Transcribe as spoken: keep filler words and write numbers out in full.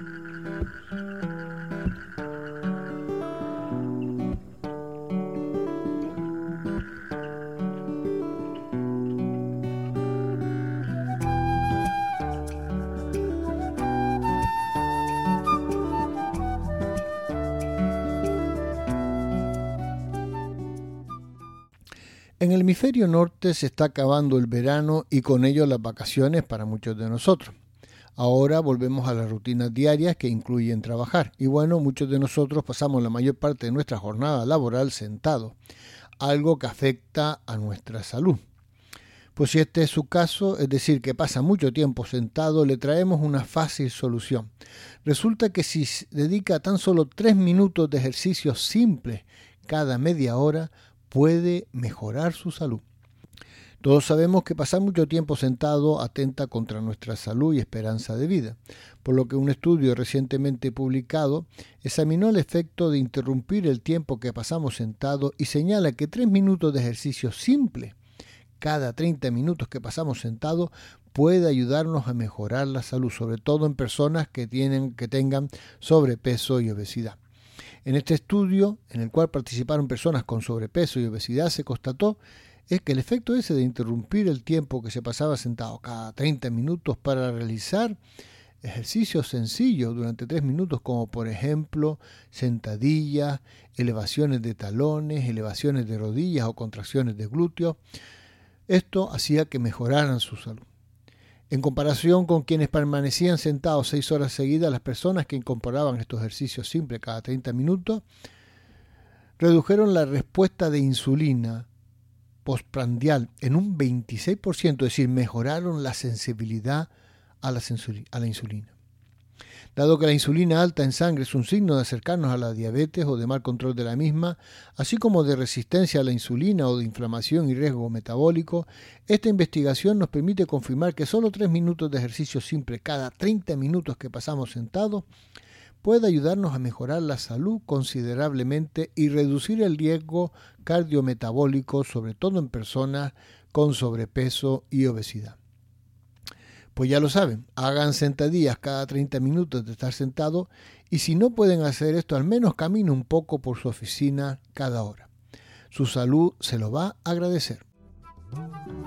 En el hemisferio norte se está acabando el verano y con ello las vacaciones para muchos de nosotros. Ahora volvemos a las rutinas diarias que incluyen trabajar. Y bueno, muchos de nosotros pasamos la mayor parte de nuestra jornada laboral sentados, algo que afecta a nuestra salud. Pues si este es su caso, es decir, que pasa mucho tiempo sentado, le traemos una fácil solución. Resulta que si dedica tan solo tres minutos de ejercicio simple cada media hora, puede mejorar su salud. Todos sabemos que pasar mucho tiempo sentado atenta contra nuestra salud y esperanza de vida, por lo que un estudio recientemente publicado examinó el efecto de interrumpir el tiempo que pasamos sentados y señala que tres minutos de ejercicio simple cada treinta minutos que pasamos sentados puede ayudarnos a mejorar la salud, sobre todo en personas que, tienen, que tengan sobrepeso y obesidad. En este estudio, en el cual participaron personas con sobrepeso y obesidad, se constató es que el efecto ese de interrumpir el tiempo que se pasaba sentado cada treinta minutos para realizar ejercicios sencillos durante tres minutos, como por ejemplo sentadillas, elevaciones de talones, elevaciones de rodillas o contracciones de glúteos, esto hacía que mejoraran su salud. En comparación con quienes permanecían sentados seis horas seguidas, las personas que incorporaban estos ejercicios simples cada treinta minutos redujeron la respuesta de insulina postprandial en un veintiséis por ciento, es decir, mejoraron la sensibilidad a la, sensuri- a la insulina. Dado que la insulina alta en sangre es un signo de acercarnos a la diabetes o de mal control de la misma, así como de resistencia a la insulina o de inflamación y riesgo metabólico, esta investigación nos permite confirmar que solo tres minutos de ejercicio simple cada treinta minutos que pasamos sentados puede ayudarnos a mejorar la salud considerablemente y reducir el riesgo cardiometabólico, sobre todo en personas con sobrepeso y obesidad. Pues ya lo saben, hagan sentadillas cada treinta minutos de estar sentado y si no pueden hacer esto, al menos caminen un poco por su oficina cada hora. Su salud se lo va a agradecer.